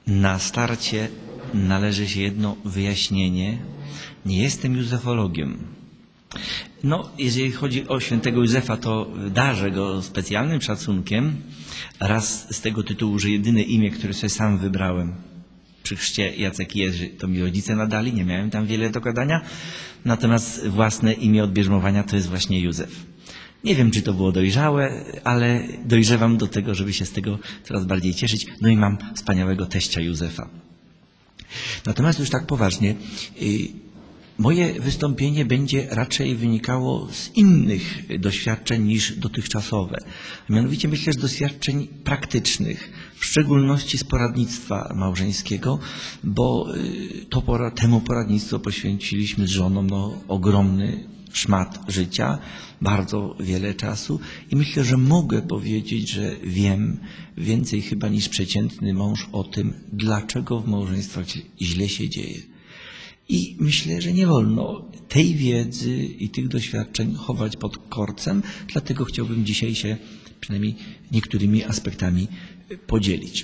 Na starcie należy się jedno wyjaśnienie. Nie jestem józefologiem. Jeżeli chodzi o świętego Józefa, to darzę go specjalnym szacunkiem. Raz z tego tytułu, że jedyne imię, które sobie sam wybrałem przy chrzcie Jacek i Jerzy, to mi rodzice nadali, nie miałem tam wiele do gadania. Natomiast własne imię od bierzmowania to jest właśnie Józef. Nie wiem, czy to było dojrzałe, ale dojrzewam do tego, żeby się z tego coraz bardziej cieszyć. I mam wspaniałego teścia Józefa. Natomiast już tak poważnie, moje wystąpienie będzie raczej wynikało z innych doświadczeń niż dotychczasowe. Mianowicie myślę, że doświadczeń praktycznych, w szczególności z poradnictwa małżeńskiego, bo temu poradnictwu poświęciliśmy z żoną ogromny szmat życia, bardzo wiele czasu i myślę, że mogę powiedzieć, że wiem więcej chyba niż przeciętny mąż o tym, dlaczego w małżeństwach źle się dzieje. I myślę, że nie wolno tej wiedzy i tych doświadczeń chować pod korcem, dlatego chciałbym dzisiaj się przynajmniej niektórymi aspektami podzielić.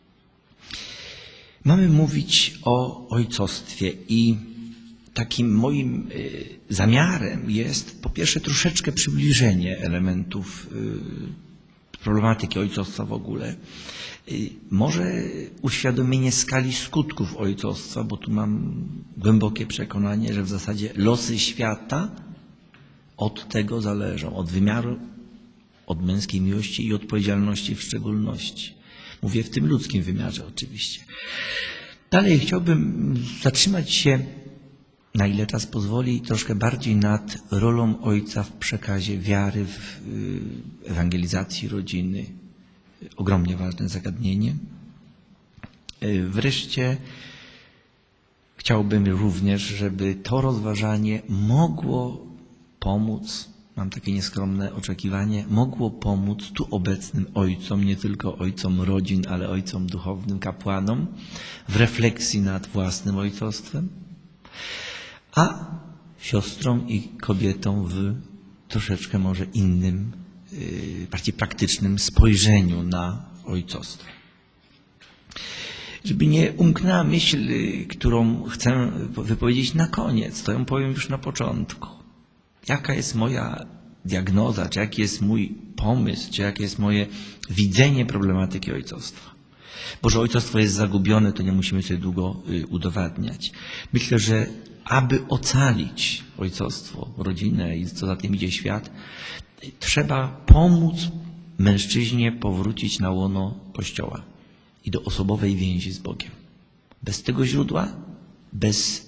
Mamy mówić o ojcostwie i takim moim zamiarem jest po pierwsze troszeczkę przybliżenie elementów problematyki ojcostwa w ogóle. Może uświadomienie skali skutków ojcostwa, bo tu mam głębokie przekonanie, że w zasadzie losy świata od tego zależą, od wymiaru, od męskiej miłości i odpowiedzialności w szczególności. Mówię w tym ludzkim wymiarze oczywiście. Dalej chciałbym zatrzymać się, na ile czas pozwoli, troszkę bardziej nad rolą ojca w przekazie wiary, w ewangelizacji rodziny. Ogromnie ważne zagadnienie. Wreszcie chciałbym również, żeby to rozważanie mogło pomóc, mam takie nieskromne oczekiwanie, mogło pomóc tu obecnym ojcom, nie tylko ojcom rodzin, ale ojcom duchownym, kapłanom, w refleksji nad własnym ojcostwem, a siostrom i kobietom w troszeczkę może innym, bardziej praktycznym spojrzeniu na ojcostwo. Żeby nie umknęła myśl, którą chcę wypowiedzieć na koniec, to ją powiem już na początku. Jaka jest moja diagnoza, czy jaki jest mój pomysł, czy jakie jest moje widzenie problematyki ojcostwa. Bo że ojcostwo jest zagubione, to nie musimy sobie długo udowadniać. Myślę, że aby ocalić ojcostwo, rodzinę i co za tym idzie świat, trzeba pomóc mężczyźnie powrócić na łono Kościoła i do osobowej więzi z Bogiem. Bez tego źródła, bez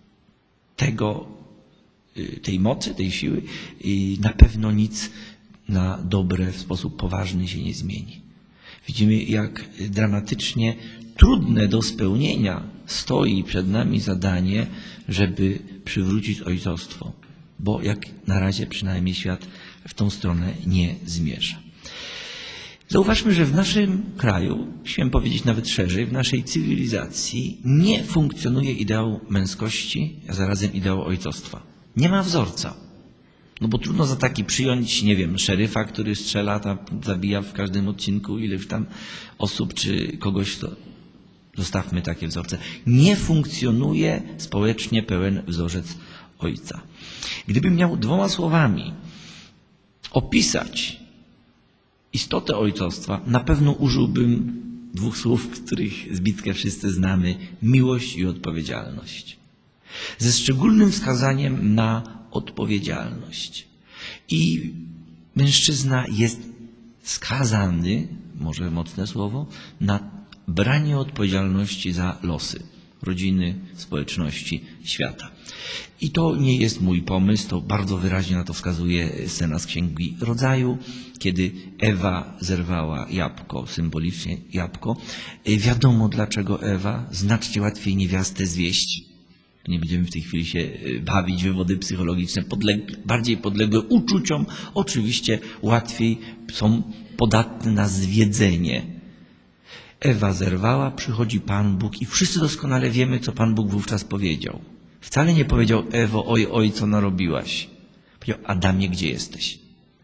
tej mocy, tej siły na pewno nic na dobre w sposób poważny się nie zmieni. Widzimy, jak dramatycznie trudne do spełnienia stoi przed nami zadanie, żeby przywrócić ojcostwo, bo jak na razie przynajmniej świat w tą stronę nie zmierza. Zauważmy, że w naszym kraju, śmiem powiedzieć nawet szerzej, w naszej cywilizacji nie funkcjonuje ideał męskości, a zarazem ideał ojcostwa. Nie ma wzorca. Bo trudno za taki przyjąć, nie wiem, szeryfa, który strzela, tam zabija w każdym odcinku ileś tam osób, czy kogoś, to zostawmy takie wzorce. Nie funkcjonuje społecznie pełen wzorzec ojca. Gdybym miał 2 słowami opisać istotę ojcostwa, na pewno użyłbym 2 słów, których zbitkę wszyscy znamy: miłość i odpowiedzialność. Ze szczególnym wskazaniem na odpowiedzialność. I mężczyzna jest skazany, może mocne słowo, na branie odpowiedzialności za losy rodziny, społeczności, świata. I to nie jest mój pomysł, to bardzo wyraźnie na to wskazuje scena z Księgi Rodzaju, kiedy Ewa zerwała jabłko, symbolicznie jabłko. Wiadomo dlaczego Ewa, znacznie łatwiej niewiastę zwieść. Nie będziemy w tej chwili się bawić wywody psychologiczne, bardziej podległe uczuciom, oczywiście łatwiej są podatne na zwiedzenie. Ewa zerwała, przychodzi Pan Bóg i wszyscy doskonale wiemy, co Pan Bóg wówczas powiedział. Wcale nie powiedział: Ewo, oj, co narobiłaś. Powiedział: Adamie, gdzie jesteś?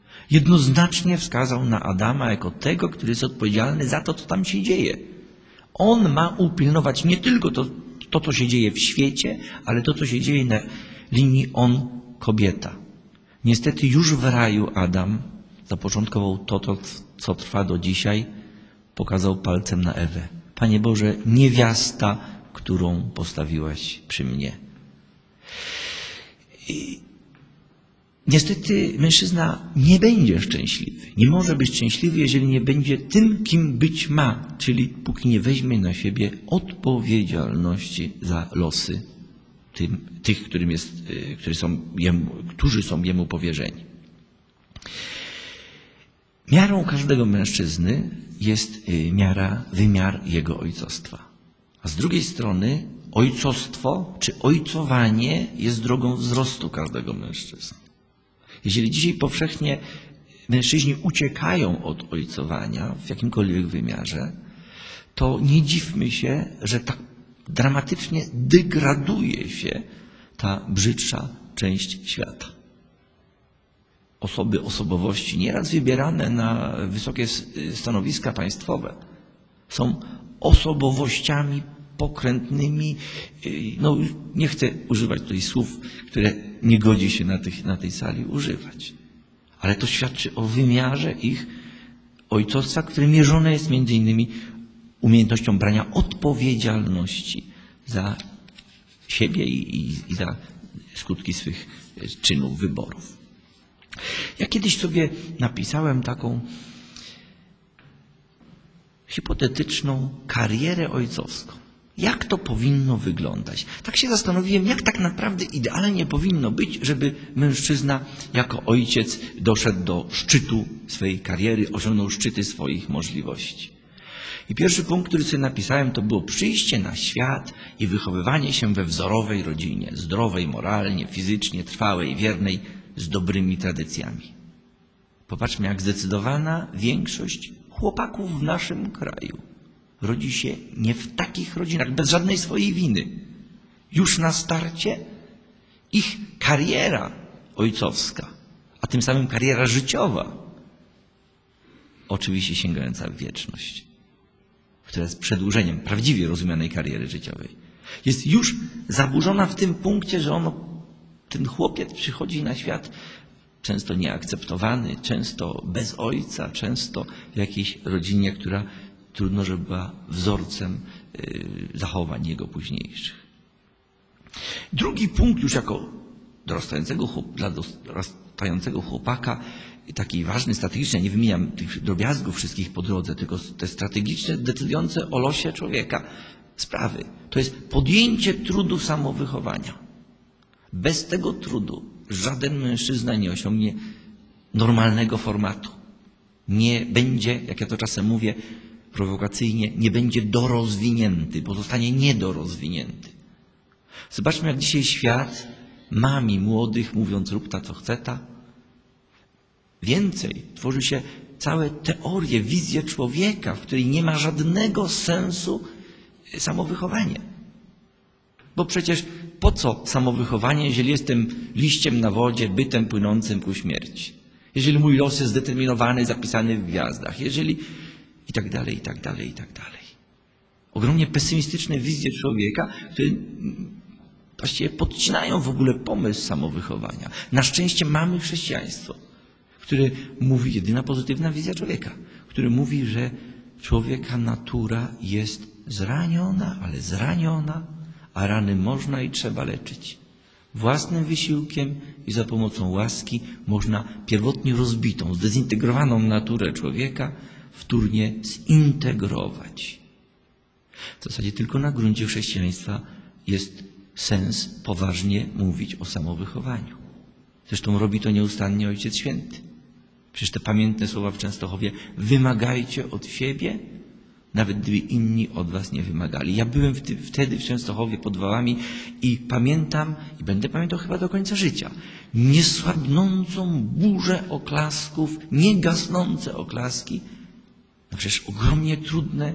Jednoznacznie wskazał na Adama jako tego, który jest odpowiedzialny za to, co tam się dzieje. On ma upilnować nie tylko to, co się dzieje w świecie, ale to, co się dzieje na linii on-kobieta. Niestety już w raju Adam zapoczątkował to, co trwa do dzisiaj, pokazał palcem na Ewę. Panie Boże, niewiasta, którą postawiłaś przy mnie. Niestety mężczyzna nie będzie szczęśliwy. Nie może być szczęśliwy, jeżeli nie będzie tym, kim być ma, czyli póki nie weźmie na siebie odpowiedzialności za losy tych, którzy są jemu powierzeni. Miarą każdego mężczyzny jest wymiar jego ojcostwa. A z drugiej strony ojcostwo czy ojcowanie jest drogą wzrostu każdego mężczyzny. Jeżeli dzisiaj powszechnie mężczyźni uciekają od ojcowania w jakimkolwiek wymiarze, to nie dziwmy się, że tak dramatycznie degraduje się ta brzydsza część świata. Osobowości, nieraz wybierane na wysokie stanowiska państwowe, są osobowościami pokrętnymi. No, nie chcę używać tutaj słów, które nie godzi się na tej sali używać. Ale to świadczy o wymiarze ich ojcostwa, które mierzone jest między innymi umiejętnością brania odpowiedzialności za siebie i za skutki swych czynów, wyborów. Ja kiedyś sobie napisałem taką hipotetyczną karierę ojcowską. Jak to powinno wyglądać? Tak się zastanowiłem, jak tak naprawdę idealnie powinno być, żeby mężczyzna jako ojciec doszedł do szczytu swojej kariery, osiągnął szczyty swoich możliwości. I pierwszy punkt, który sobie napisałem, to było przyjście na świat i wychowywanie się we wzorowej rodzinie, zdrowej moralnie, fizycznie, trwałej, wiernej, z dobrymi tradycjami. Popatrzmy, jak zdecydowana większość chłopaków w naszym kraju rodzi się nie w takich rodzinach, bez żadnej swojej winy. Już na starcie ich kariera ojcowska, a tym samym kariera życiowa, oczywiście sięgająca w wieczność, która jest przedłużeniem prawdziwie rozumianej kariery życiowej, jest już zaburzona w tym punkcie, że ten chłopiec przychodzi na świat często nieakceptowany, często bez ojca, często w jakiejś rodzinie, która trudno, żeby była wzorcem zachowań jego późniejszych. Drugi punkt już jako dla dorastającego chłopaka, taki ważny, strategiczny, nie wymieniam tych drobiazgów wszystkich po drodze, tylko te strategiczne, decydujące o losie człowieka sprawy. To jest podjęcie trudu samowychowania. Bez tego trudu żaden mężczyzna nie osiągnie normalnego formatu. Nie będzie, jak ja to czasem mówię prowokacyjnie, nie będzie dorozwinięty, pozostanie niedorozwinięty. Zobaczmy, jak dzisiaj świat mami młodych, mówiąc rób ta, co chce ta. Więcej, tworzy się całe teorie, wizje człowieka, w której nie ma żadnego sensu samowychowanie. Bo przecież po co samowychowanie, jeżeli jestem liściem na wodzie, bytem płynącym ku śmierci? Jeżeli mój los jest zdeterminowany, zapisany w gwiazdach, jeżeli i tak dalej, i tak dalej, i tak dalej. Ogromnie pesymistyczne wizje człowieka, które właściwie podcinają w ogóle pomysł samowychowania. Na szczęście mamy chrześcijaństwo, które mówi, jedyna pozytywna wizja człowieka, który mówi, że człowieka natura jest zraniona, ale zraniona, a rany można i trzeba leczyć. Własnym wysiłkiem i za pomocą łaski można pierwotnie rozbitą, zdezintegrowaną naturę człowieka wtórnie zintegrować. W zasadzie tylko na gruncie chrześcijaństwa jest sens poważnie mówić o samowychowaniu. Zresztą robi to nieustannie Ojciec Święty. Przecież te pamiętne słowa w Częstochowie: wymagajcie od siebie, nawet gdyby inni od was nie wymagali. Ja byłem wtedy w Częstochowie pod Wałami i pamiętam, i będę pamiętał chyba do końca życia, niesłabnącą burzę oklasków, niegasnące oklaski. No przecież ogromnie trudne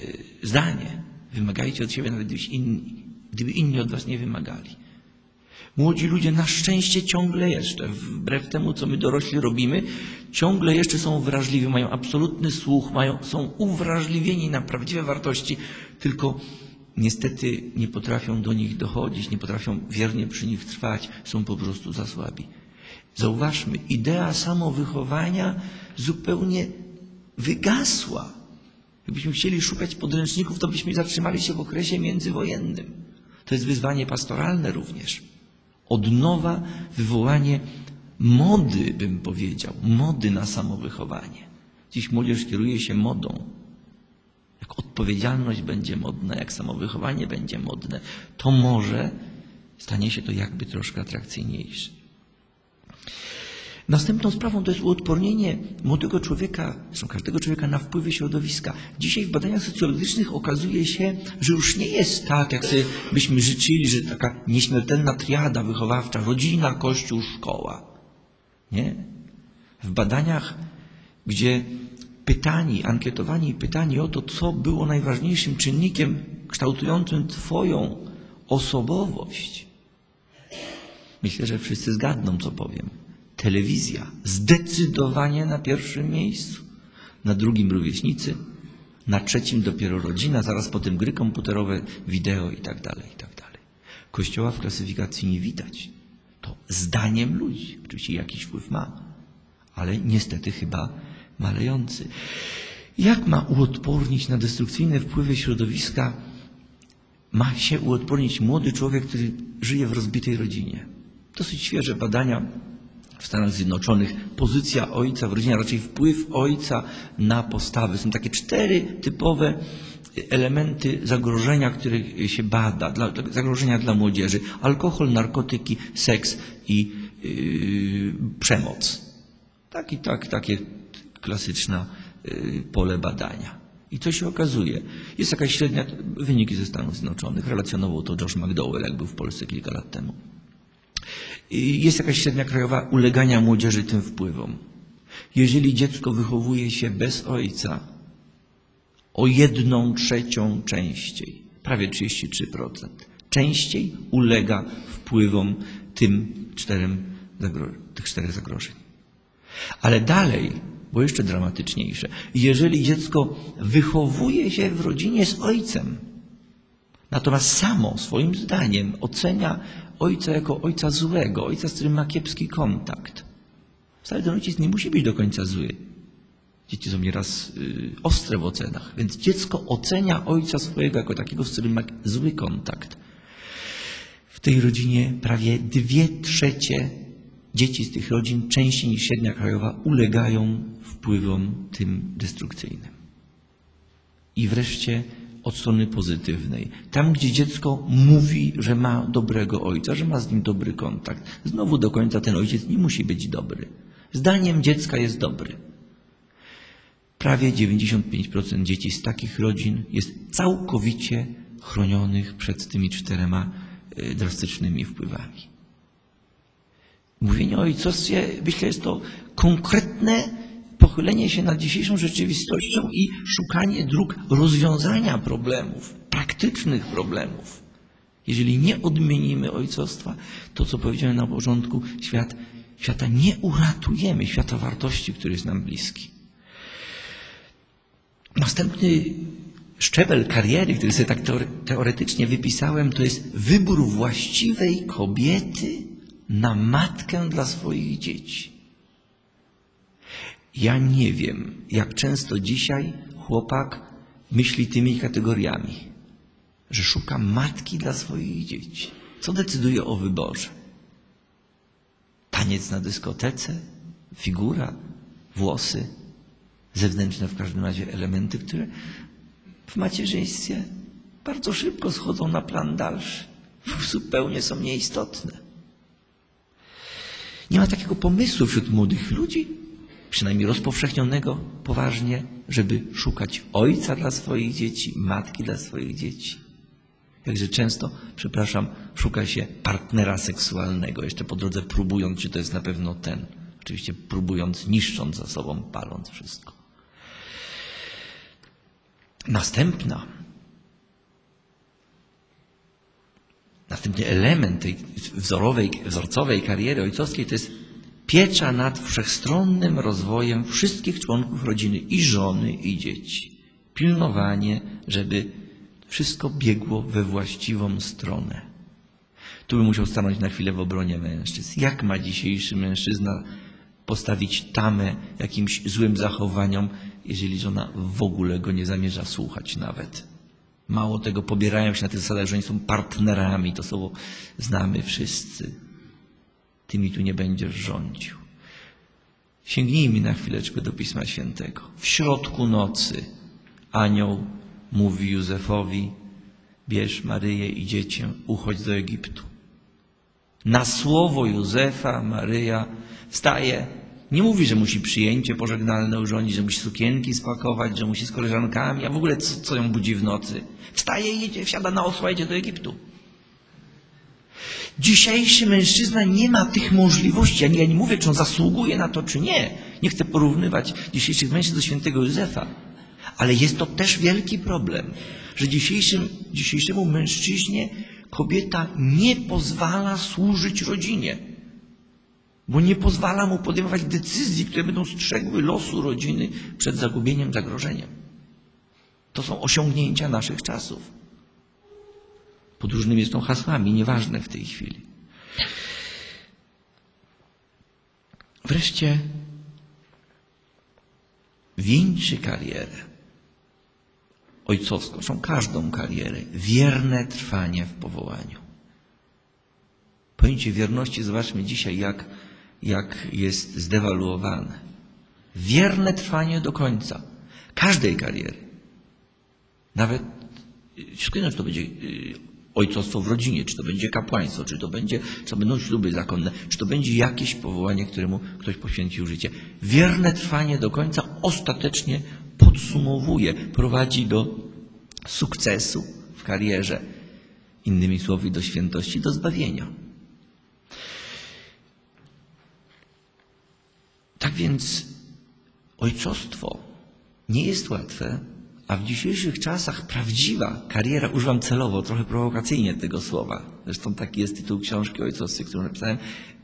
zdanie. Wymagajcie od siebie, nawet gdyby inni od was nie wymagali. Młodzi ludzie na szczęście ciągle jeszcze, wbrew temu, co my dorośli robimy, ciągle jeszcze są wrażliwi, mają absolutny słuch, są uwrażliwieni na prawdziwe wartości, tylko niestety nie potrafią do nich dochodzić, nie potrafią wiernie przy nich trwać, są po prostu za słabi. Zauważmy, idea samowychowania zupełnie wygasła. Gdybyśmy chcieli szukać podręczników, to byśmy zatrzymali się w okresie międzywojennym. To jest wyzwanie pastoralne również. Od nowa wywołanie mody, bym powiedział, mody na samowychowanie. Dziś młodzież kieruje się modą. Jak odpowiedzialność będzie modna, jak samowychowanie będzie modne, to może stanie się to jakby troszkę atrakcyjniejsze. Następną sprawą to jest uodpornienie młodego człowieka, zresztą każdego człowieka, na wpływy środowiska. Dzisiaj w badaniach socjologicznych okazuje się, że już nie jest tak, jak sobie byśmy życzyli, że taka nieśmiertelna triada wychowawcza, rodzina, kościół, szkoła. Nie. W badaniach, gdzie ankietowani i pytani o to, co było najważniejszym czynnikiem kształtującym twoją osobowość, myślę, że wszyscy zgadną, co powiem. Telewizja zdecydowanie na pierwszym miejscu, na drugim rówieśnicy, na trzecim dopiero rodzina, zaraz potem gry komputerowe, wideo i tak dalej, i tak dalej. Kościoła w klasyfikacji nie widać. To zdaniem ludzi. Oczywiście jakiś wpływ ma, ale niestety chyba malejący. Jak ma uodpornić na destrukcyjne wpływy środowiska? Ma się uodpornić młody człowiek, który żyje w rozbitej rodzinie. Dosyć świeże badania w Stanach Zjednoczonych. Pozycja ojca w rodzinie, a raczej wpływ ojca na postawy. Są takie 4 typowe elementy zagrożenia, których się bada, zagrożenia dla młodzieży. Alkohol, narkotyki, seks i przemoc. Takie klasyczne pole badania. I co się okazuje? Jest jakaś średnia, wyniki ze Stanów Zjednoczonych, relacjonował to Josh McDowell, jak był w Polsce kilka lat temu. Jest jakaś średnia krajowa ulegania młodzieży tym wpływom. Jeżeli dziecko wychowuje się bez ojca, o 1/3 częściej, prawie 33%, częściej ulega wpływom tych 4 zagrożeń. Ale dalej, bo jeszcze dramatyczniejsze, jeżeli dziecko wychowuje się w rodzinie z ojcem, natomiast samo swoim zdaniem ocenia ojca jako ojca złego, ojca, z którym ma kiepski kontakt. Wcale ten ojciec nie musi być do końca zły. Dzieci są nieraz ostre w ocenach, więc dziecko ocenia ojca swojego jako takiego, z którym ma zły kontakt. W tej rodzinie prawie 2/3 dzieci z tych rodzin częściej niż średnia krajowa ulegają wpływom tym destrukcyjnym. I wreszcie od strony pozytywnej. Tam, gdzie dziecko mówi, że ma dobrego ojca, że ma z nim dobry kontakt, znowu do końca ten ojciec nie musi być dobry. Zdaniem dziecka jest dobry. Prawie 95% dzieci z takich rodzin jest całkowicie chronionych przed tymi 4 drastycznymi wpływami. Mówienie o ojcostwie, myślę, jest to konkretne pochylenie się nad dzisiejszą rzeczywistością i szukanie dróg rozwiązania problemów, praktycznych problemów. Jeżeli nie odmienimy ojcostwa, to co powiedziałem na początku, świata nie uratujemy, świata wartości, który jest nam bliski. Następny szczebel kariery, który sobie tak teoretycznie wypisałem, to jest wybór właściwej kobiety na matkę dla swoich dzieci. Ja nie wiem, jak często dzisiaj chłopak myśli tymi kategoriami, że szuka matki dla swoich dzieci. Co decyduje o wyborze? Taniec na dyskotece, figura, włosy, zewnętrzne w każdym razie elementy, które w macierzyństwie bardzo szybko schodzą na plan dalszy. Zupełnie są nieistotne. Nie ma takiego pomysłu wśród młodych ludzi, przynajmniej rozpowszechnionego poważnie, żeby szukać ojca dla swoich dzieci, matki dla swoich dzieci. Jakże często, szuka się partnera seksualnego, jeszcze po drodze próbując, czy to jest na pewno ten. Oczywiście próbując, niszcząc za sobą, paląc wszystko. Następny element tej wzorcowej kariery ojcowskiej to jest piecza nad wszechstronnym rozwojem wszystkich członków rodziny, i żony, i dzieci. Pilnowanie, żeby wszystko biegło we właściwą stronę. Tu bym musiał stanąć na chwilę w obronie mężczyzn. Jak ma dzisiejszy mężczyzna postawić tamę jakimś złym zachowaniom, jeżeli żona w ogóle go nie zamierza słuchać nawet? Mało tego, pobierają się na tych zasadach, że oni są partnerami. To słowo znamy wszyscy. Ty mi tu nie będziesz rządził. Sięgnijmy na chwileczkę do Pisma Świętego. W środku nocy anioł mówi Józefowi: bierz Maryję i dziecię, uchodź do Egiptu. Na słowo Józefa Maryja wstaje. Nie mówi, że musi przyjęcie pożegnalne urządzić, że musi sukienki spakować, że musi z koleżankami, a w ogóle co ją budzi w nocy. Wstaje i jedzie, wsiada na osła, jedzie do Egiptu. Dzisiejszy mężczyzna nie ma tych możliwości. Ja nie mówię, czy on zasługuje na to, czy nie. Nie chcę porównywać dzisiejszych mężczyzn do świętego Józefa. Ale jest to też wielki problem, że dzisiejszemu mężczyźnie kobieta nie pozwala służyć rodzinie. Bo nie pozwala mu podejmować decyzji, które będą strzegły losu rodziny przed zagubieniem, zagrożeniem. To są osiągnięcia naszych czasów. Pod różnymi zresztą hasłami, nieważne w tej chwili. Wreszcie wieńczy karierę ojcowską, zresztą każdą karierę, wierne trwanie w powołaniu. Pojęcie wierności, zobaczmy dzisiaj, jak jest zdewaluowane. Wierne trwanie do końca każdej kariery. Nawet, czy to będzie ojcostwo w rodzinie, czy to będzie kapłaństwo, czy to będą śluby zakonne, czy to będzie jakieś powołanie, któremu ktoś poświęcił życie. Wierne trwanie do końca ostatecznie podsumowuje, prowadzi do sukcesu w karierze. Innymi słowy, do świętości, do zbawienia. Tak więc ojcostwo nie jest łatwe, a w dzisiejszych czasach prawdziwa kariera, używam celowo, trochę prowokacyjnie tego słowa, zresztą taki jest tytuł książki o ojcostwie, którą napisałem,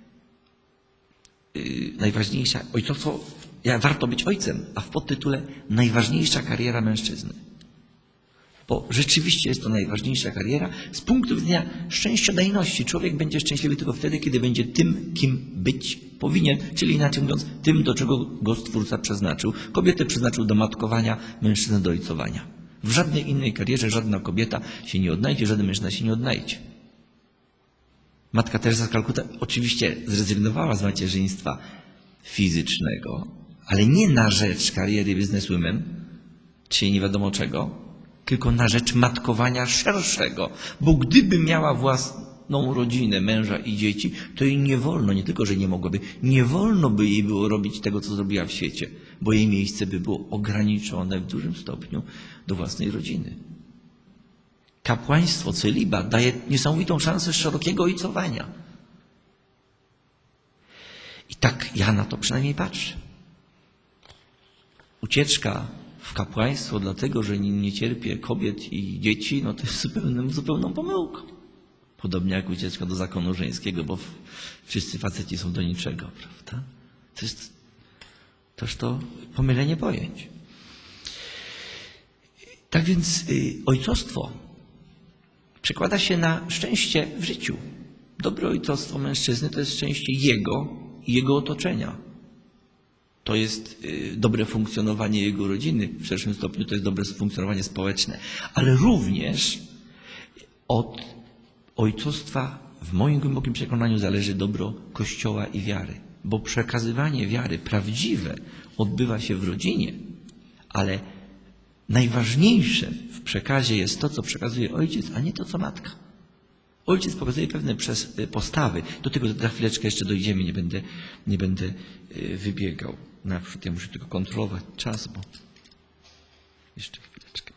najważniejsza, ojcostwo, warto być ojcem, a w podtytule najważniejsza kariera mężczyzny. Bo rzeczywiście jest to najważniejsza kariera z punktu widzenia szczęściodajności. Człowiek będzie szczęśliwy tylko wtedy, kiedy będzie tym, kim być powinien, czyli inaczej mówiąc, tym, do czego go Stwórca przeznaczył. Kobietę przeznaczył do matkowania, mężczyznę do ojcowania. W żadnej innej karierze żadna kobieta się nie odnajdzie, żaden mężczyzna się nie odnajdzie. Matka Teresa z Kalkuty oczywiście zrezygnowała z macierzyństwa fizycznego, ale nie na rzecz kariery bizneswomen, czy nie wiadomo czego, tylko na rzecz matkowania szerszego. Bo gdyby miała własną rodzinę, męża i dzieci, to jej nie wolno, nie tylko, że nie mogłaby, nie wolno by jej było robić tego, co zrobiła w świecie, bo jej miejsce by było ograniczone w dużym stopniu do własnej rodziny. Kapłaństwo, celibat daje niesamowitą szansę szerokiego ojcowania. I tak ja na to przynajmniej patrzę. Ucieczka w kapłaństwo dlatego, że nie cierpię kobiet i dzieci, no to jest zupełną pomyłką. Podobnie jak ucieczka do zakonu żeńskiego, bo wszyscy faceci są do niczego, prawda? To jest też to pomylenie pojęć. Tak więc ojcostwo przekłada się na szczęście w życiu. Dobre ojcostwo mężczyzny to jest szczęście jego i jego otoczenia. To jest dobre funkcjonowanie jego rodziny, w szerszym stopniu to jest dobre funkcjonowanie społeczne. Ale również od ojcostwa w moim głębokim przekonaniu zależy dobro Kościoła i wiary. Bo przekazywanie wiary prawdziwe odbywa się w rodzinie, ale najważniejsze w przekazie jest to, co przekazuje ojciec, a nie to, co matka. Ojciec pokazuje pewne postawy. Do tego za chwileczkę jeszcze dojdziemy, nie będę wybiegał. Naprzód ja muszę tylko kontrolować czas, bo jeszcze chwileczkę.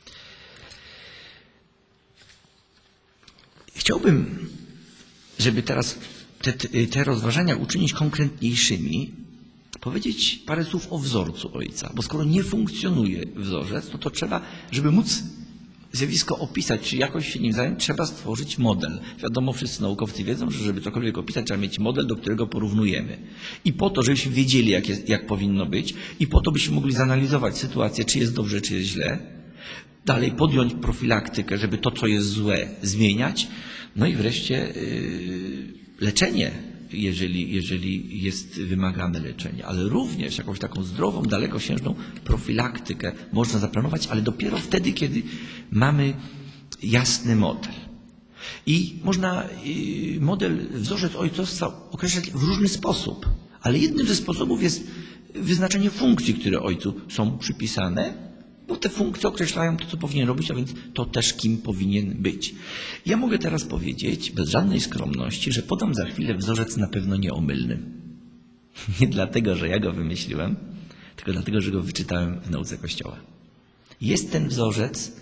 Chciałbym, żeby teraz te rozważania uczynić konkretniejszymi, powiedzieć parę słów o wzorcu ojca. Bo skoro nie funkcjonuje wzorzec, no to trzeba, żeby móc zjawisko opisać, czy jakoś się nim zająć, trzeba stworzyć model. Wiadomo, wszyscy naukowcy wiedzą, że żeby cokolwiek opisać, trzeba mieć model, do którego porównujemy. I po to, żebyśmy wiedzieli, jak powinno być, i po to, byśmy mogli zanalizować sytuację, czy jest dobrze, czy jest źle. Dalej podjąć profilaktykę, żeby to, co jest złe, zmieniać. No i wreszcie leczenie, jeżeli jest wymagane leczenie, ale również jakąś taką zdrową, dalekosiężną profilaktykę można zaplanować, ale dopiero wtedy, kiedy mamy jasny model. I można wzorzec ojcostwa określać w różny sposób, ale jednym ze sposobów jest wyznaczenie funkcji, które ojcu są przypisane, bo te funkcje określają to, co powinien robić, a więc to też, kim powinien być. Ja mogę teraz powiedzieć, bez żadnej skromności, że podam za chwilę wzorzec na pewno nieomylny. Nie dlatego, że ja go wymyśliłem, tylko dlatego, że go wyczytałem w nauce Kościoła. Jest ten wzorzec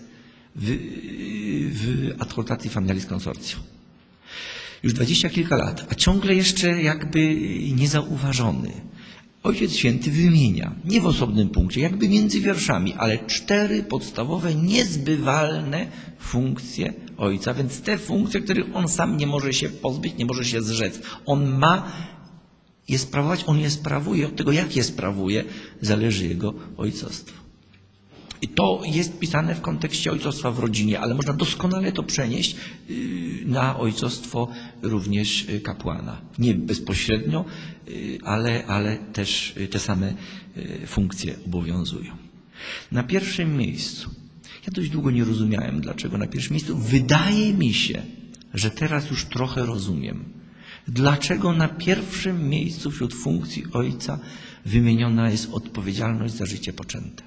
w Adhortatii Familiaris Consortio. Już 20 kilka lat, a ciągle jeszcze jakby niezauważony. Ojciec Święty wymienia, nie w osobnym punkcie, jakby między wierszami, ale 4 podstawowe, niezbywalne funkcje Ojca, więc te funkcje, których On sam nie może się pozbyć, nie może się zrzec. On ma je sprawować, On je sprawuje. Od tego, jak je sprawuje, zależy Jego ojcostwo. I to jest pisane w kontekście ojcostwa w rodzinie, ale można doskonale to przenieść na ojcostwo również kapłana. Nie bezpośrednio, ale też te same funkcje obowiązują. Na pierwszym miejscu, ja dość długo nie rozumiałem, dlaczego na pierwszym miejscu, wydaje mi się, że teraz już trochę rozumiem, dlaczego na pierwszym miejscu wśród funkcji ojca wymieniona jest odpowiedzialność za życie poczęte.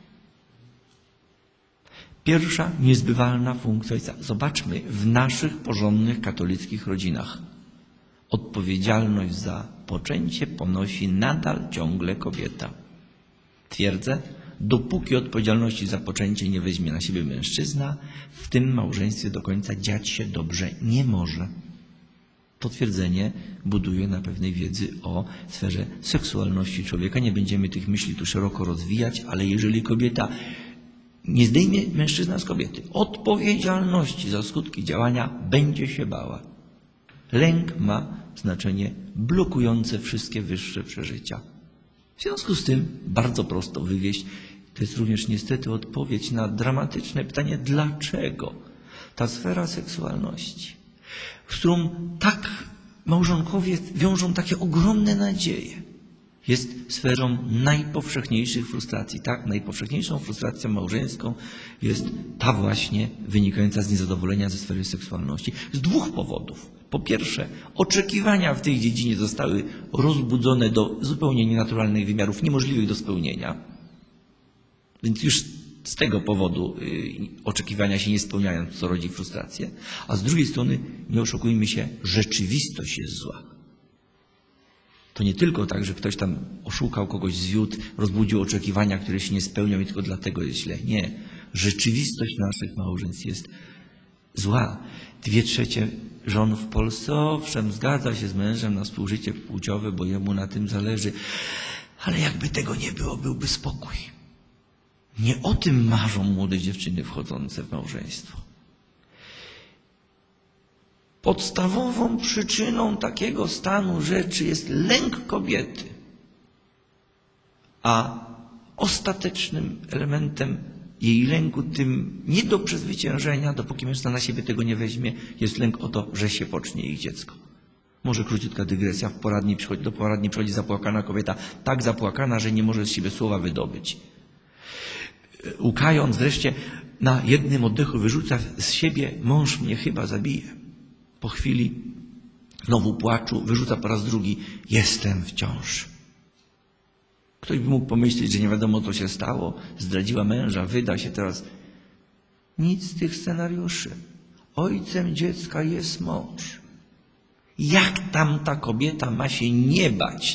Pierwsza niezbywalna funkcja ojca. Zobaczmy, w naszych porządnych katolickich rodzinach odpowiedzialność za poczęcie ponosi nadal ciągle kobieta. Twierdzę, dopóki odpowiedzialności za poczęcie nie weźmie na siebie mężczyzna, w tym małżeństwie do końca dziać się dobrze nie może. To twierdzenie buduje na pewnej wiedzy o sferze seksualności człowieka. Nie będziemy tych myśli tu szeroko rozwijać, ale jeżeli kobieta nie zdejmie mężczyzna z kobiety odpowiedzialności za skutki działania, będzie się bała. Lęk ma znaczenie blokujące wszystkie wyższe przeżycia. W związku z tym bardzo prosto wywieść, to jest również niestety odpowiedź na dramatyczne pytanie, dlaczego ta sfera seksualności, z którą tak małżonkowie wiążą takie ogromne nadzieje, jest sferą najpowszechniejszych frustracji. Tak, najpowszechniejszą frustracją małżeńską jest ta właśnie wynikająca z niezadowolenia ze sfery seksualności. Z 2 powodów. Po pierwsze, oczekiwania w tej dziedzinie zostały rozbudzone do zupełnie nienaturalnych wymiarów, niemożliwych do spełnienia. Więc już z tego powodu oczekiwania się nie spełniają, co rodzi frustrację. A z drugiej strony, nie oszukujmy się, rzeczywistość jest zła. To nie tylko tak, że ktoś tam oszukał, kogoś zwiódł, rozbudził oczekiwania, które się nie spełnią i tylko dlatego jest źle. Nie. Rzeczywistość naszych małżeństw jest zła. 2/3 żon w Polsce, owszem, zgadza się z mężem na współżycie płciowe, bo jemu na tym zależy. Ale jakby tego nie było, byłby spokój. Nie o tym marzą młode dziewczyny wchodzące w małżeństwo. Podstawową przyczyną takiego stanu rzeczy jest lęk kobiety, a ostatecznym elementem jej lęku, tym nie do przezwyciężenia, dopóki mężczyzna na siebie tego nie weźmie, jest lęk o to, że się pocznie ich dziecko. Może króciutka dygresja, do poradni przychodzi zapłakana kobieta, tak zapłakana, że nie może z siebie słowa wydobyć. Łkając wreszcie, na jednym oddechu wyrzuca z siebie, mąż mnie chyba zabije. Po chwili znowu płaczu, wyrzuca po raz drugi, jestem w ciąży. Ktoś by mógł pomyśleć, że nie wiadomo, co się stało, zdradziła męża, wyda się teraz. Nic z tych scenariuszy. Ojcem dziecka jest mąż. Jak tam ta kobieta ma się nie bać?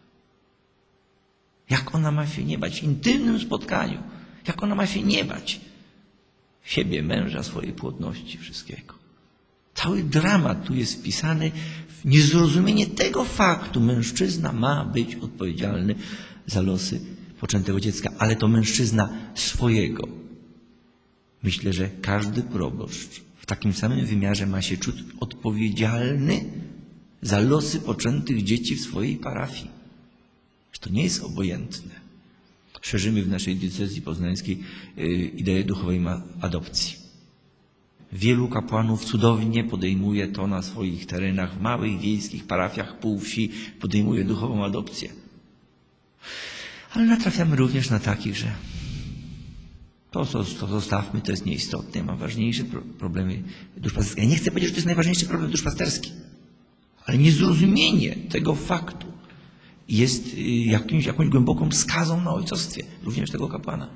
Jak ona ma się nie bać w intymnym spotkaniu? Jak ona ma się nie bać siebie, męża, swojej płodności, wszystkiego? Cały dramat tu jest wpisany w niezrozumienie tego faktu. Mężczyzna ma być odpowiedzialny za losy poczętego dziecka, ale to mężczyzna swojego. Myślę, że każdy proboszcz w takim samym wymiarze ma się czuć odpowiedzialny za losy poczętych dzieci w swojej parafii. To nie jest obojętne. Szerzymy w naszej diecezji poznańskiej ideę duchowej adopcji. Wielu kapłanów cudownie podejmuje to na swoich terenach, w małych wiejskich parafiach, półwsi, podejmuje duchową adopcję. Ale natrafiamy również na takich, że to zostawmy, to jest nieistotne. Ja mam ważniejsze problemy duszpasterskie. Ja nie chcę powiedzieć, że to jest najważniejszy problem duszpasterski, ale niezrozumienie tego faktu jest jakąś głęboką skazą na ojcostwie, również tego kapłana.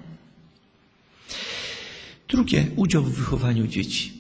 Drugie, udział w wychowaniu dzieci.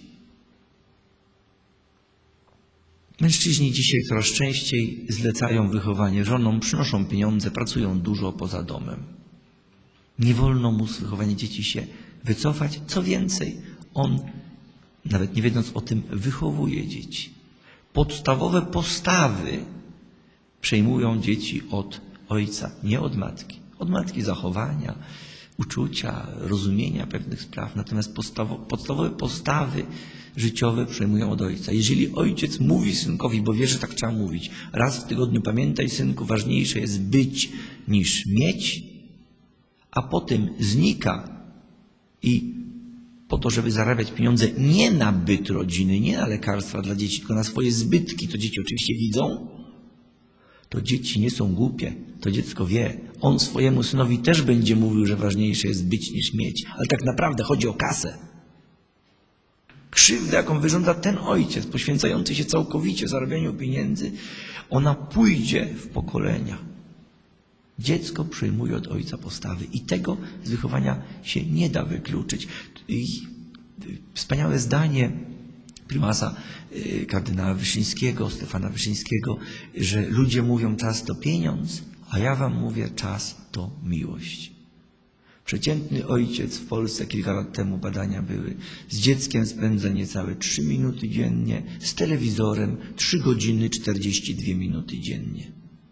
Mężczyźni dzisiaj coraz częściej zlecają wychowanie żonom, przynoszą pieniądze, pracują dużo poza domem. Nie wolno mu z wychowania dzieci się wycofać. Co więcej, on, nawet nie wiedząc o tym, wychowuje dzieci. Podstawowe postawy przejmują dzieci od ojca, nie od matki. Od matki zachowania, uczucia, rozumienia pewnych spraw. Natomiast podstawowe postawy życiowe przejmują od ojca. Jeżeli ojciec mówi synkowi, bo wie, że tak trzeba mówić, raz w tygodniu: pamiętaj, synku, ważniejsze jest być niż mieć, a potem znika i po to, żeby zarabiać pieniądze nie na byt rodziny, nie na lekarstwa dla dzieci, tylko na swoje zbytki, to dzieci oczywiście widzą, to dzieci nie są głupie, to dziecko wie. On swojemu synowi też będzie mówił, że ważniejsze jest być niż mieć, ale tak naprawdę chodzi o kasę. Krzywda, jaką wyrządza ten ojciec, poświęcający się całkowicie zarabianiu pieniędzy, ona pójdzie w pokolenia. Dziecko przyjmuje od ojca postawy i tego z wychowania się nie da wykluczyć. I wspaniałe zdanie prymasa kardynała Wyszyńskiego, Stefana Wyszyńskiego, że ludzie mówią: czas to pieniądz, a ja wam mówię: czas to miłość. Przeciętny ojciec w Polsce, kilka lat temu badania były, z dzieckiem spędza niecałe 3 minuty dziennie, z telewizorem 3 godziny 42 minuty dziennie.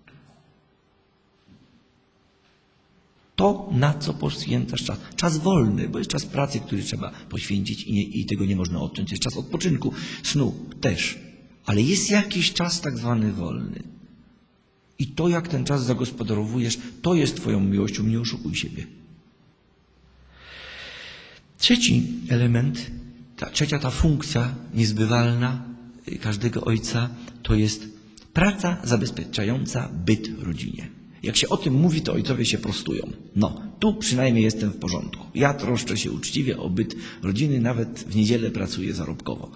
To, na co poświęcasz czas. Czas wolny, bo jest czas pracy, który trzeba poświęcić i tego nie można odciąć. Jest czas odpoczynku, snu też. Ale jest jakiś czas tak zwany wolny. I to, jak ten czas zagospodarowujesz, to jest twoją miłością. Nie oszukuj siebie. Trzeci element, trzecia funkcja niezbywalna każdego ojca, to jest praca zabezpieczająca byt rodzinie. Jak się o tym mówi, to ojcowie się prostują. No, tu przynajmniej jestem w porządku. Ja troszczę się uczciwie o byt rodziny, nawet w niedzielę pracuję zarobkowo.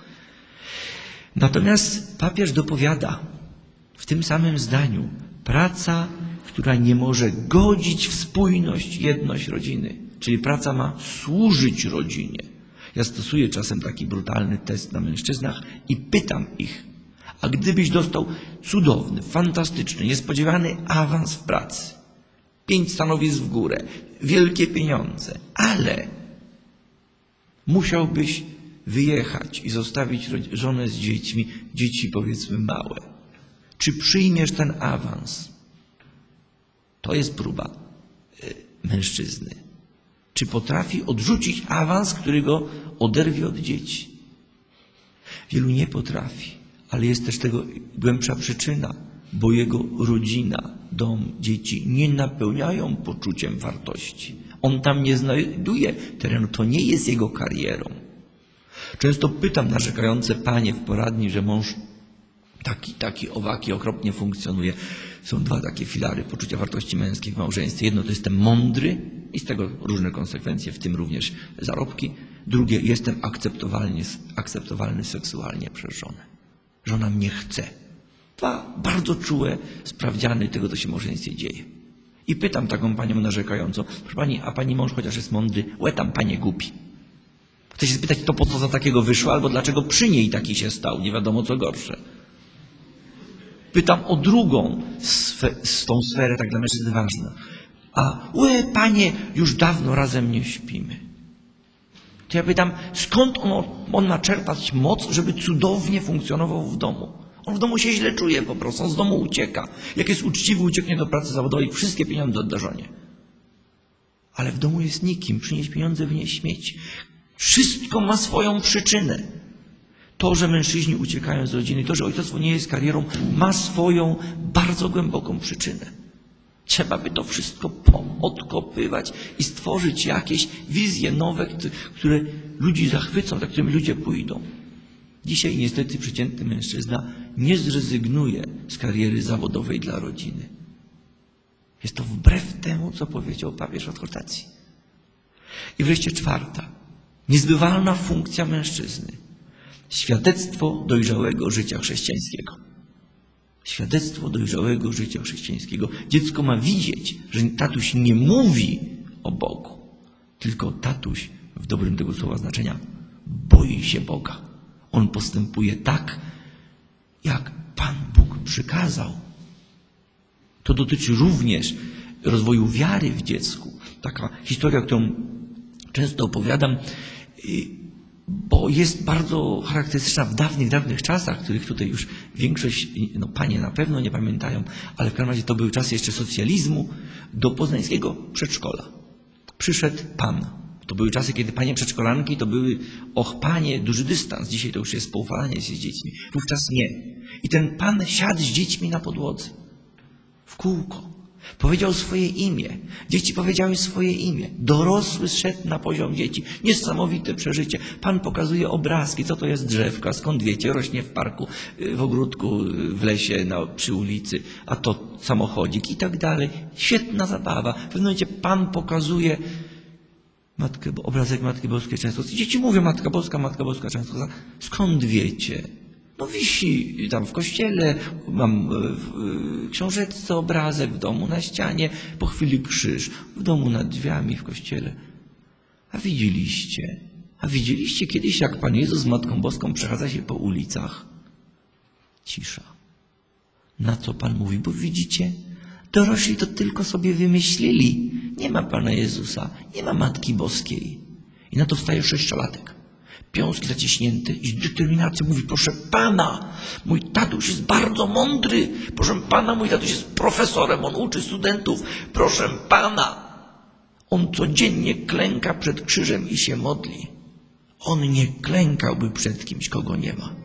Natomiast papież dopowiada w tym samym zdaniu: praca, która nie może godzić w spójność, jedność rodziny. Czyli praca ma służyć rodzinie. Ja stosuję czasem taki brutalny test na mężczyznach i pytam ich: a gdybyś dostał cudowny, fantastyczny, niespodziewany awans w pracy, 5 stanowisk w górę, wielkie pieniądze, ale musiałbyś wyjechać i zostawić żonę z dziećmi, dzieci powiedzmy małe. Czy przyjmiesz ten awans? To jest próba mężczyzny. Czy potrafi odrzucić awans, który go oderwie od dzieci? Wielu nie potrafi, ale jest też tego głębsza przyczyna, bo jego rodzina, dom, dzieci nie napełniają poczuciem wartości. On tam nie znajduje terenu, to nie jest jego karierą. Często pytam narzekające panie w poradni, że mąż taki, owaki, okropnie funkcjonuje. Są 2 takie filary poczucia wartości męskiej w małżeństwie. Jedno to jestem mądry i z tego różne konsekwencje, w tym również zarobki. Drugie, jestem akceptowalny seksualnie przez żonę. Żona mnie chce. 2 bardzo czułe sprawdziany tego, co się w małżeństwie dzieje. I pytam taką panią narzekającą: proszę pani, a pani mąż chociaż jest mądry? Łe tam, panie głupi. Chcę się spytać, to po co za takiego wyszło, albo dlaczego przy niej taki się stał, nie wiadomo co gorsze. Pytam o drugą tą sferę, tak dla mężczyzny ważną. A panie, już dawno razem nie śpimy. To ja pytam, skąd on ma czerpać moc, żeby cudownie funkcjonował w domu? On w domu się źle czuje po prostu, on z domu ucieka. Jak jest uczciwy, ucieknie do pracy zawodowej, wszystkie pieniądze odda żonie. Ale w domu jest nikim, przynieść pieniądze, wynieść śmieci. Wszystko ma swoją przyczynę. To, że mężczyźni uciekają z rodziny, to, że ojcostwo nie jest karierą, ma swoją bardzo głęboką przyczynę. Trzeba by to wszystko odkopywać i stworzyć jakieś wizje nowe, które ludzi zachwycą, za którymi ludzie pójdą. Dzisiaj niestety przeciętny mężczyzna nie zrezygnuje z kariery zawodowej dla rodziny. Jest to wbrew temu, co powiedział papież w adhortacji. I wreszcie czwarta, niezbywalna funkcja mężczyzny. Świadectwo dojrzałego życia chrześcijańskiego. Świadectwo dojrzałego życia chrześcijańskiego. Dziecko ma widzieć, że tatuś nie mówi o Bogu, tylko tatuś, w dobrym tego słowa znaczenia, boi się Boga. On postępuje tak, jak Pan Bóg przykazał. To dotyczy również rozwoju wiary w dziecku. Taka historia, którą często opowiadam, bo jest bardzo charakterystyczna w dawnych czasach, których tutaj już większość, panie na pewno nie pamiętają, ale w każdym razie to były czasy jeszcze socjalizmu, do poznańskiego przedszkola przyszedł pan. To były czasy, kiedy panie przedszkolanki to były, panie, duży dystans. Dzisiaj to już jest poufalanie się z dziećmi. Wówczas nie. I ten pan siadł z dziećmi na podłodze. W kółko. Powiedział swoje imię. Dzieci powiedziały swoje imię. Dorosły zszedł na poziom dzieci. Niesamowite przeżycie. Pan pokazuje obrazki, co to jest drzewka, skąd wiecie, rośnie w parku, w ogródku, w lesie, przy ulicy, a to samochodzik i tak dalej. Świetna zabawa. W pewnym momencie Pan pokazuje obrazek Matki Boskiej Częstochowej. Dzieci mówią Matka Boska Częstochowa. Skąd wiecie? Wisi tam w kościele, mam w książeczce obrazek, w domu na ścianie, po chwili krzyż, w domu nad drzwiami, w kościele. A widzieliście kiedyś, jak Pan Jezus z Matką Boską przechadza się po ulicach? Cisza. Na co Pan mówi? Bo widzicie, dorośli to tylko sobie wymyślili. Nie ma Pana Jezusa, nie ma Matki Boskiej. I na to wstaje 6-latek. Piąski zaciśnięty i z determinacją mówi, proszę Pana, mój tatuś jest bardzo mądry, proszę Pana, mój tatuś jest profesorem, on uczy studentów, proszę Pana. On codziennie klęka przed krzyżem i się modli. On nie klękałby przed kimś, kogo nie ma.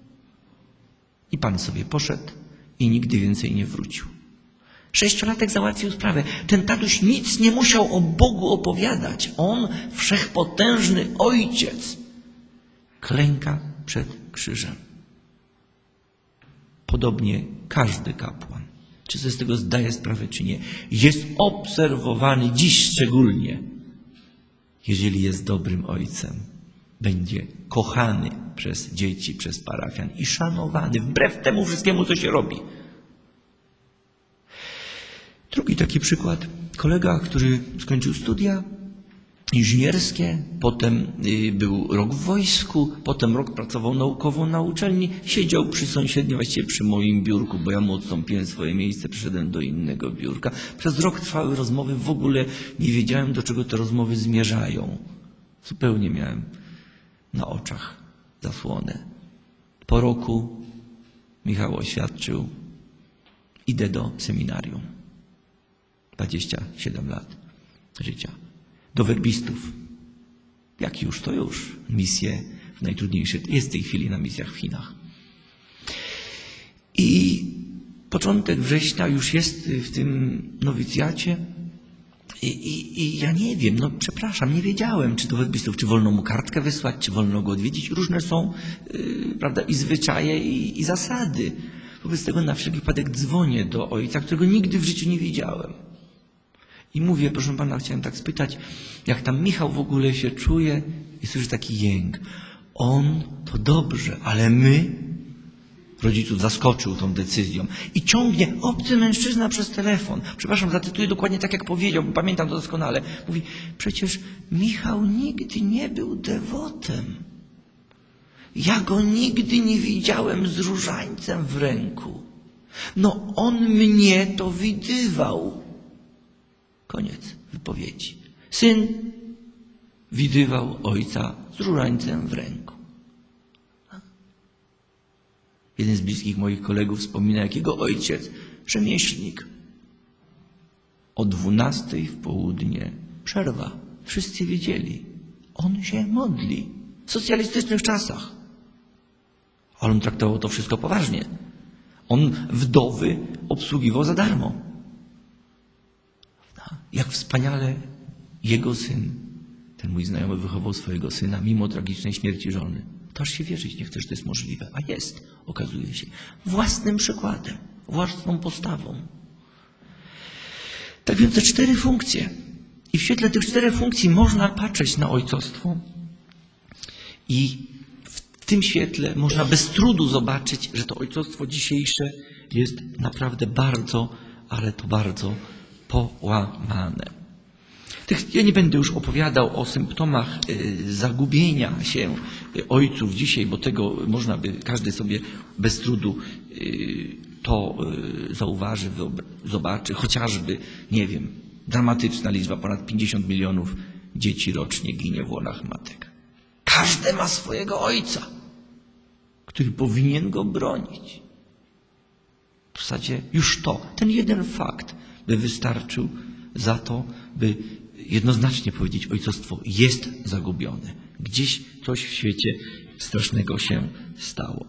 I Pan sobie poszedł i nigdy więcej nie wrócił. 6-latek załatwił sprawę. Ten tatuś nic nie musiał o Bogu opowiadać. On, wszechpotężny Ojciec, klęka przed krzyżem. Podobnie każdy kapłan, czy sobie z tego zdaje sprawę, czy nie, jest obserwowany dziś szczególnie, jeżeli jest dobrym ojcem. Będzie kochany przez dzieci, przez parafian i szanowany wbrew temu wszystkiemu, co się robi. Drugi taki przykład. Kolega, który skończył studia inżynierskie, potem był rok w wojsku, potem rok pracował naukowo na uczelni, siedział przy sąsiednim, właściwie przy moim biurku, bo ja mu odstąpiłem swoje miejsce, przyszedłem do innego biurka. Przez rok trwały rozmowy, w ogóle nie wiedziałem, do czego te rozmowy zmierzają. Zupełnie miałem na oczach zasłonę. Po roku Michał oświadczył, idę do seminarium. 27 lat życia. Do werbistów. Jak już, to już. Misje najtrudniejsze. Jest w tej chwili na misjach w Chinach. I początek września już jest w tym nowicjacie. I ja nie wiem, przepraszam, nie wiedziałem, czy do werbistów, czy wolno mu kartkę wysłać, czy wolno go odwiedzić. Różne są, prawda, i zwyczaje, i zasady. Wobec tego na wszelki wypadek dzwonię do ojca, którego nigdy w życiu nie widziałem. I mówię, proszę Pana, chciałem tak spytać, jak tam Michał w ogóle się czuje, i słyszę taki jęk. On to dobrze, ale my, rodziców zaskoczył tą decyzją. I ciągnie obcy mężczyzna przez telefon. Przepraszam, zacytuję dokładnie tak, jak powiedział, bo pamiętam to doskonale. Mówi, przecież Michał nigdy nie był dewotem. Ja go nigdy nie widziałem z różańcem w ręku. On mnie to widywał. Koniec wypowiedzi. Syn widywał ojca z różańcem w ręku. Jeden z bliskich moich kolegów wspomina, jak jego ojciec, rzemieślnik, o 12:00 w południe przerwa. Wszyscy wiedzieli. On się modli. W socjalistycznych czasach. Ale on traktował to wszystko poważnie. On wdowy obsługiwał za darmo. Jak wspaniale jego syn, ten mój znajomy, wychował swojego syna mimo tragicznej śmierci żony. To aż się wierzyć nie chce, że to jest możliwe. A jest, okazuje się. Własnym przykładem, własną postawą. Tak więc te 4 funkcje. I w świetle tych 4 funkcji można patrzeć na ojcostwo. I w tym świetle można bez trudu zobaczyć, że to ojcostwo dzisiejsze jest naprawdę bardzo, ale to bardzo połamane. Ja nie będę już opowiadał o symptomach zagubienia się ojców dzisiaj, bo tego można by każdy sobie bez trudu to zauważy, zobaczy. Chociażby, nie wiem, dramatyczna liczba, ponad 50 milionów dzieci rocznie ginie w łonach matek. Każdy ma swojego ojca, który powinien go bronić. W zasadzie już ten jeden fakt by wystarczył za to, by jednoznacznie powiedzieć, ojcostwo jest zagubione. Gdzieś coś w świecie strasznego się stało.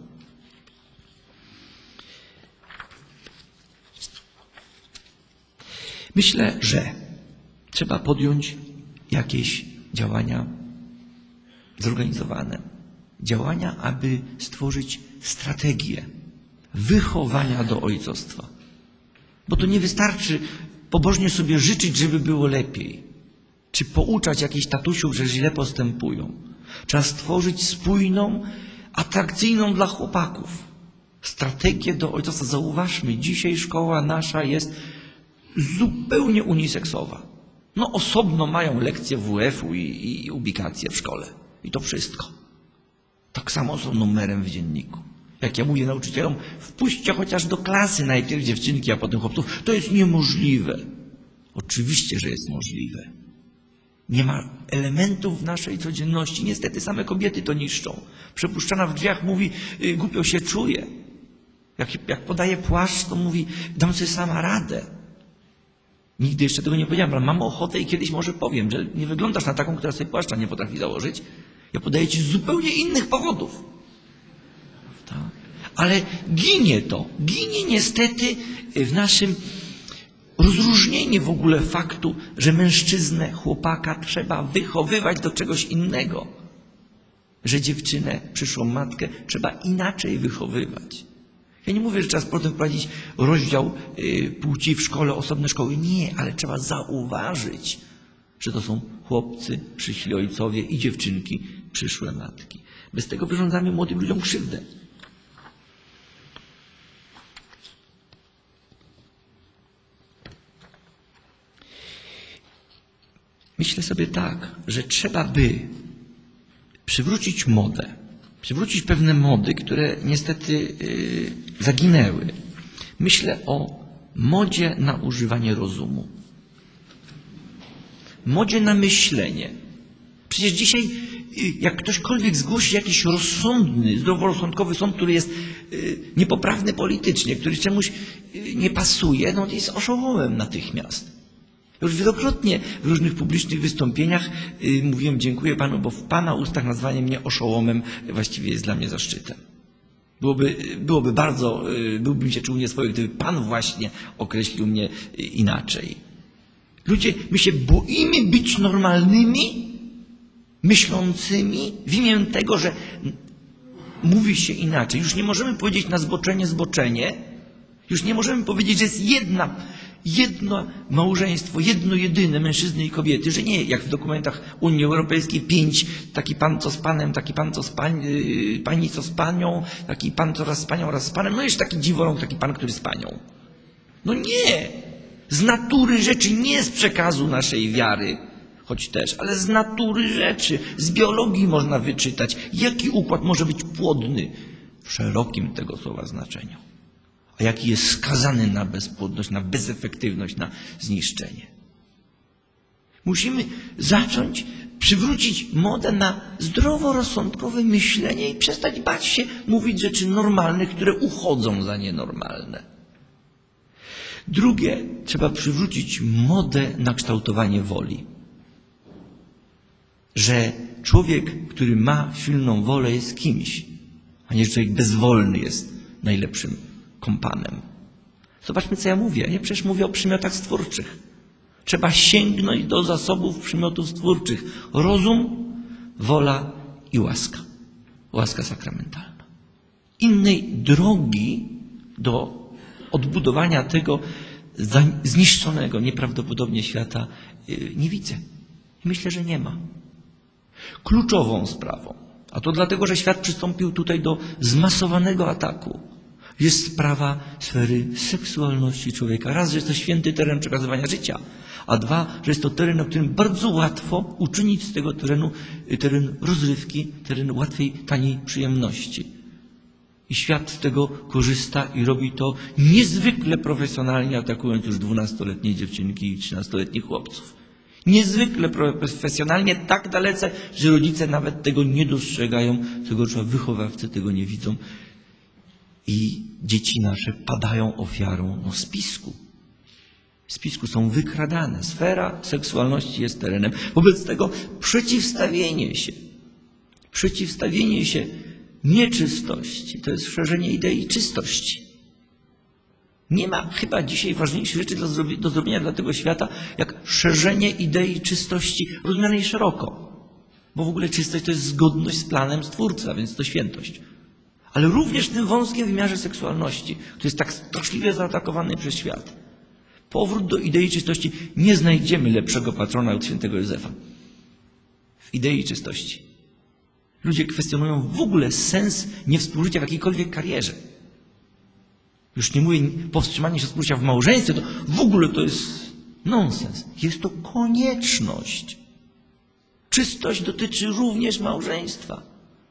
Myślę, że trzeba podjąć jakieś działania zorganizowane. Działania, aby stworzyć strategię wychowania do ojcostwa. Bo to nie wystarczy pobożnie sobie życzyć, żeby było lepiej. Czy pouczać jakichś tatusiów, że źle postępują. Trzeba stworzyć spójną, atrakcyjną dla chłopaków strategię do ojcostwa. Zauważmy, dzisiaj szkoła nasza jest zupełnie uniseksowa. No osobno mają lekcje WF-u i ubikację w szkole. I to wszystko. Tak samo są numerem w dzienniku. Jak ja mówię nauczycielom, wpuśćcie chociaż do klasy najpierw dziewczynki, a potem chłopców. To jest niemożliwe. Oczywiście, że jest możliwe. Nie ma elementów w naszej codzienności. Niestety same kobiety to niszczą. Przepuszczana w drzwiach mówi, głupio się czuje. Jak podaje płaszcz, to mówi, dam sobie sama radę. Nigdy jeszcze tego nie powiedziałem, ale mam ochotę i kiedyś może powiem, że nie wyglądasz na taką, która sobie płaszcza nie potrafi założyć. Ja podaję ci z zupełnie innych powodów. Tak? Ale ginie to. Ginie niestety w naszym rozróżnienie w ogóle faktu, że mężczyznę, chłopaka trzeba wychowywać do czegoś innego. Że dziewczynę, przyszłą matkę trzeba inaczej wychowywać. Ja nie mówię, że trzeba potem wprowadzić rozdział płci w szkole, osobne szkoły. Nie, ale trzeba zauważyć, że to są chłopcy, przyszli ojcowie i dziewczynki, przyszłe matki. Bez tego wyrządzamy młodym ludziom krzywdę. Myślę sobie tak, że trzeba by przywrócić modę. Przywrócić pewne mody, które niestety zaginęły. Myślę o modzie na używanie rozumu. Modzie na myślenie. Przecież dzisiaj, jak ktośkolwiek zgłosi jakiś rozsądny, zdroworozsądkowy sąd, który jest niepoprawny politycznie, który czemuś nie pasuje, no to jest oszołomem natychmiast. Już wielokrotnie w różnych publicznych wystąpieniach mówiłem, dziękuję Panu, bo w Pana ustach nazwanie mnie oszołomem właściwie jest dla mnie zaszczytem. Byłoby bardzo, byłbym się czuł nieswojo, gdyby Pan właśnie określił mnie inaczej. Ludzie, my się boimy być normalnymi, myślącymi w imię tego, że mówi się inaczej. Już nie możemy powiedzieć na zboczenie. Już nie możemy powiedzieć, że jest jedno małżeństwo, jedno jedyne mężczyzny i kobiety, że nie jak w dokumentach Unii Europejskiej 5, taki pan co z panem, taki pan co z pani co z panią, taki pan co raz z panią, raz z panem, no jeszcze taki dziworąg, taki pan, który z panią. No nie! Z natury rzeczy, nie z przekazu naszej wiary, choć też, ale z natury rzeczy, z biologii można wyczytać, jaki układ może być płodny w szerokim tego słowa znaczeniu. A jaki jest skazany na bezpłodność, na bezefektywność, na zniszczenie. Musimy zacząć przywrócić modę na zdroworozsądkowe myślenie i przestać bać się mówić rzeczy normalne, które uchodzą za nienormalne. Drugie, trzeba przywrócić modę na kształtowanie woli. że człowiek, który ma silną wolę, jest kimś, a nie że człowiek bezwolny jest najlepszym kompanem. Zobaczmy, co ja mówię. Ja przecież mówię o przymiotach stwórczych. Trzeba sięgnąć do zasobów przymiotów stwórczych. Rozum, wola i łaska. Łaska sakramentalna. Innej drogi do odbudowania tego zniszczonego nieprawdopodobnie świata nie widzę. Myślę, że nie ma. Kluczową sprawą, a to dlatego, że świat przystąpił tutaj do zmasowanego ataku, jest sprawa sfery seksualności człowieka. Raz, że jest to święty teren przekazywania życia, a dwa, że jest to teren, na którym bardzo łatwo uczynić z tego terenu teren rozrywki, teren łatwej, taniej przyjemności. I świat z tego korzysta i robi to niezwykle profesjonalnie, atakując już 12-letnie dziewczynki i 13-letnich chłopców. Niezwykle profesjonalnie, tak dalece, że rodzice nawet tego nie dostrzegają, co gorsza wychowawcy tego nie widzą. I dzieci nasze padają ofiarą spisku. W spisku są wykradane. Sfera seksualności jest terenem. Wobec tego przeciwstawienie się nieczystości to jest szerzenie idei czystości. Nie ma chyba dzisiaj ważniejszych rzeczy do zrobienia dla tego świata, jak szerzenie idei czystości rozumianej szeroko. Bo w ogóle czystość to jest zgodność z planem Stwórcy, a więc to świętość. Ale również w tym wąskim wymiarze seksualności, który jest tak straszliwie zaatakowany przez świat. Powrót do idei czystości. Nie znajdziemy lepszego patrona od świętego Józefa. W idei czystości. Ludzie kwestionują w ogóle sens niewspółżycia w jakiejkolwiek karierze. Już nie mówię powstrzymanie się współżycia w małżeństwie, to w ogóle to jest nonsens. Jest to konieczność. Czystość dotyczy również małżeństwa.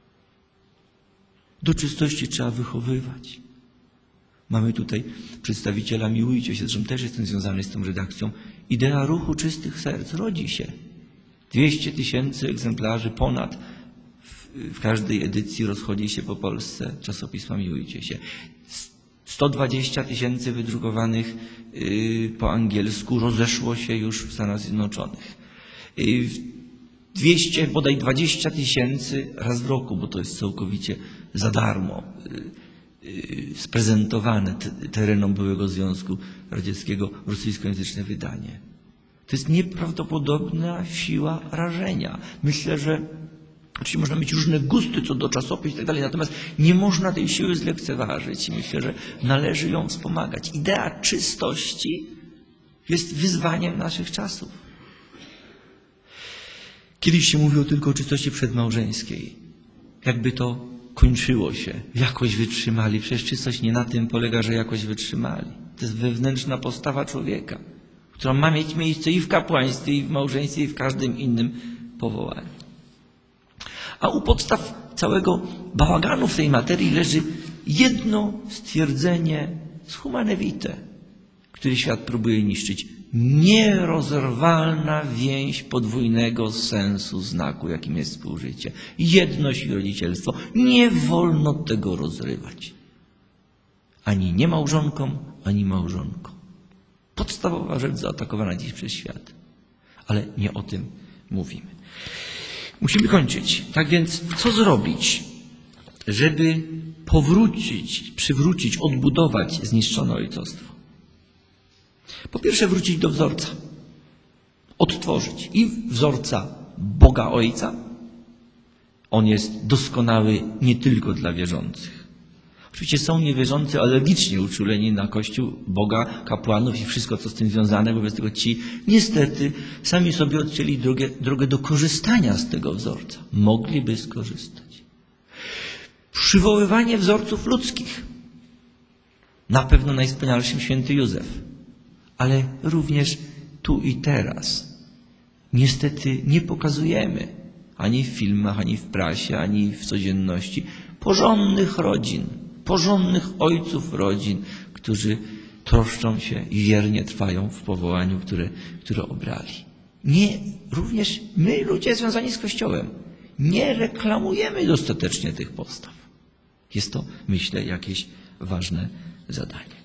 Do czystości trzeba wychowywać. Mamy tutaj przedstawiciela Miłujcie się, zresztą też jestem związany z tą redakcją. Idea ruchu czystych serc rodzi się. 200 000 egzemplarzy ponad w każdej edycji rozchodzi się po Polsce czasopisma Miłujcie się. 120 000 wydrukowanych po angielsku rozeszło się już w Stanach Zjednoczonych. 200, bodaj 20 000 raz w roku, bo to jest całkowicie za darmo sprezentowane terenom byłego Związku Radzieckiego rosyjskojęzyczne wydanie. To jest nieprawdopodobna siła rażenia. Myślę, że oczywiście można mieć różne gusty co do czasopism i tak dalej, natomiast nie można tej siły zlekceważyć i myślę, że należy ją wspomagać. Idea czystości jest wyzwaniem naszych czasów. Kiedyś się mówiło tylko o czystości przedmałżeńskiej. Jakby to kończyło się. Jakoś wytrzymali. Przecież czystość nie na tym polega, że jakoś wytrzymali. To jest wewnętrzna postawa człowieka, która ma mieć miejsce i w kapłaństwie, i w małżeństwie, i w każdym innym powołaniu. A u podstaw całego bałaganu w tej materii leży jedno stwierdzenie z Humane Vitae, który świat próbuje niszczyć. Nierozerwalna więź podwójnego sensu znaku, jakim jest współżycie. Jedność i rodzicielstwo. Nie wolno tego rozrywać. Ani niemałżonkom, ani małżonkom. Podstawowa rzecz zaatakowana dziś przez świat. Ale nie o tym mówimy. Musimy kończyć. Tak więc co zrobić, żeby przywrócić, odbudować zniszczone ojcostwo? Po pierwsze wrócić do wzorca. Odtworzyć i wzorca Boga Ojca. On jest doskonały nie tylko dla wierzących. Oczywiście są niewierzący alergicznie uczuleni na Kościół, Boga, kapłanów i wszystko, co z tym związane. Wobec tego ci niestety sami sobie odcięli drogę do korzystania z tego wzorca. Mogliby skorzystać. Przywoływanie wzorców ludzkich. Na pewno najwspanialszym święty Józef. Ale również tu i teraz. Niestety nie pokazujemy ani w filmach, ani w prasie, ani w codzienności porządnych rodzin, porządnych ojców rodzin, którzy troszczą się i wiernie trwają w powołaniu, które obrali. Również my, ludzie związani z Kościołem, nie reklamujemy dostatecznie tych postaw. Jest to, myślę, jakieś ważne zadanie.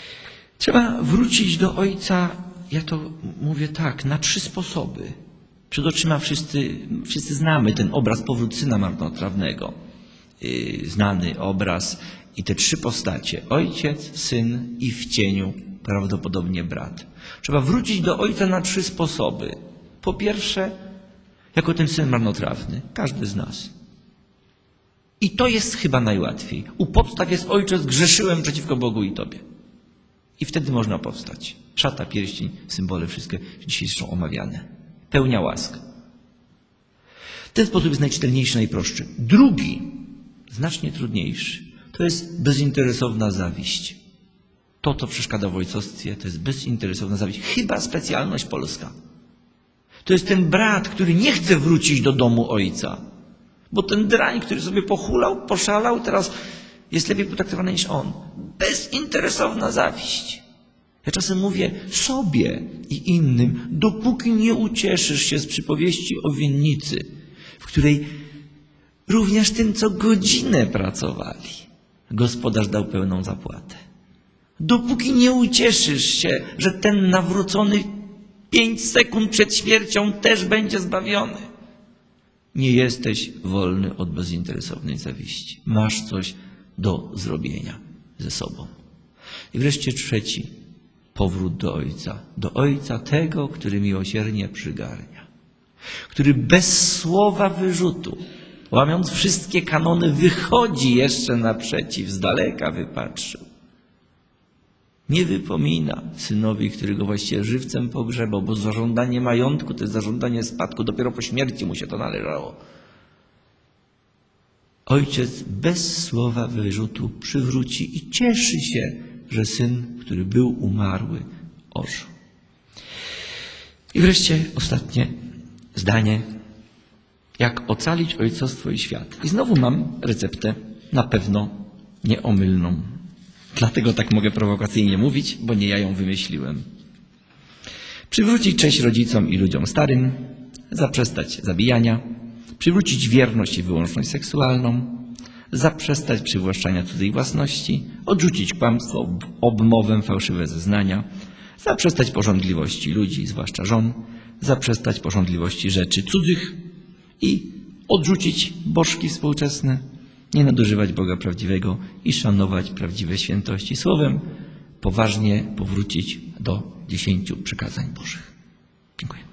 Trzeba wrócić do Ojca, ja to mówię tak, na 3 sposoby. Przed oczyma wszyscy znamy ten obraz powrót syna marnotrawnego. Znany obraz i te trzy postacie. Ojciec, syn i w cieniu prawdopodobnie brat. Trzeba wrócić do ojca na 3 sposoby. Po pierwsze, jako ten syn marnotrawny. Każdy z nas. I to jest chyba najłatwiej. U podstaw jest ojcze, zgrzeszyłem przeciwko Bogu i Tobie. I wtedy można powstać. Szata, pierścień, symbole, wszystkie dzisiaj są omawiane. Pełnia łask. Ten sposób jest najczytelniejszy, najprostszy. Drugi, znacznie trudniejszy, to jest bezinteresowna zawiść. To, co przeszkadza w ojcostwie, to jest bezinteresowna zawiść. Chyba specjalność polska. To jest ten brat, który nie chce wrócić do domu ojca. Bo ten drań, który sobie pochulał, poszalał, teraz jest lepiej potraktowany niż on. Bezinteresowna zawiść. Ja czasem mówię sobie i innym, dopóki nie ucieszysz się z przypowieści o winnicy, w której również tym, co godzinę pracowali, gospodarz dał pełną zapłatę. Dopóki nie ucieszysz się, że ten nawrócony 5 sekund przed śmiercią też będzie zbawiony, nie jesteś wolny od bezinteresownej zawiści. Masz coś do zrobienia ze sobą. I wreszcie trzeci, powrót do Ojca. Do Ojca tego, który miłosiernie przygarnia. Który bez słowa wyrzutu, łamiąc wszystkie kanony, wychodzi jeszcze naprzeciw, z daleka wypatrzył. Nie wypomina synowi, który go właściwie żywcem pogrzebał, bo zażądanie majątku to jest zażądanie spadku. Dopiero po śmierci mu się to należało. Ojciec bez słowa wyrzutu przywróci i cieszy się, że syn, który był umarły, ożył. I wreszcie ostatnie zdanie. Jak ocalić ojcostwo i świat? I znowu mam receptę na pewno nieomylną. Dlatego tak mogę prowokacyjnie mówić, bo nie ja ją wymyśliłem. Przywrócić cześć rodzicom i ludziom starym, zaprzestać zabijania, przywrócić wierność i wyłączność seksualną, zaprzestać przywłaszczania cudzej własności, odrzucić kłamstwo, obmowę, fałszywe zeznania, zaprzestać pożądliwości ludzi, zwłaszcza żon, zaprzestać pożądliwości rzeczy cudzych i odrzucić bożki współczesne, nie nadużywać Boga prawdziwego i szanować prawdziwe świętości. Słowem, poważnie powrócić do 10 przykazań Bożych. Dziękuję.